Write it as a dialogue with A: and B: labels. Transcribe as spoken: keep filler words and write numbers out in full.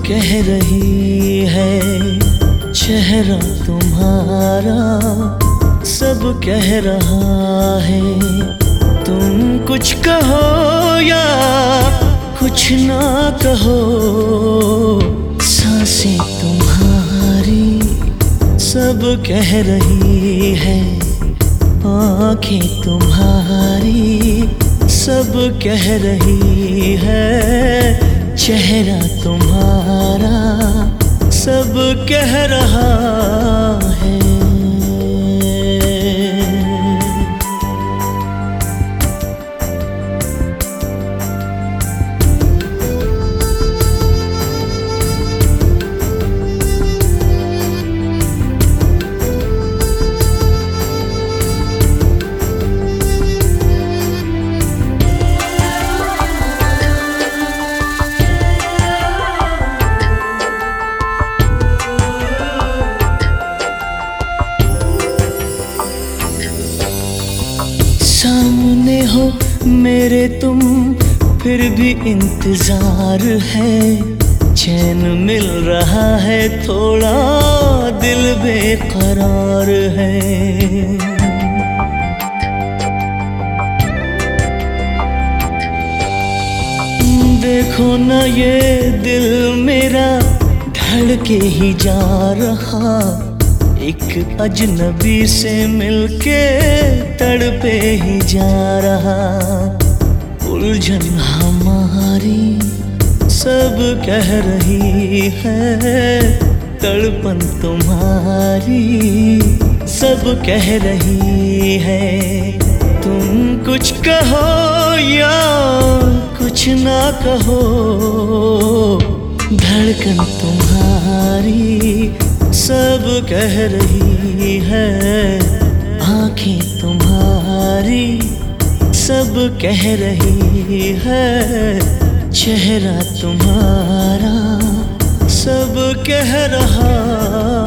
A: कह रही है, चेहरा तुम्हारा सब कह रहा है। तुम कुछ कहो या कुछ ना कहो, सांसें तुम्हारी सब कह रही है। आँखें तुम्हारी सब कह रही है, चेहरा तुम्हारा सब कह रहा है। सामने हो मेरे तुम, फिर भी इंतजार है। चैन मिल रहा है थोड़ा, दिल बेकरार है। देखो ना ये दिल मेरा धड़के ही जा रहा, एक अजनबी से मिलके तड़पे ही जा रहा। उलझन हमारी सब कह रही है, तड़पन तुम्हारी सब कह रही है। तुम कुछ कहो या कुछ ना कहो, धड़कन तुम्हारी सब कह रही है। आँखें तुम्हारी सब कह रही है, चेहरा तुम्हारा सब कह रहा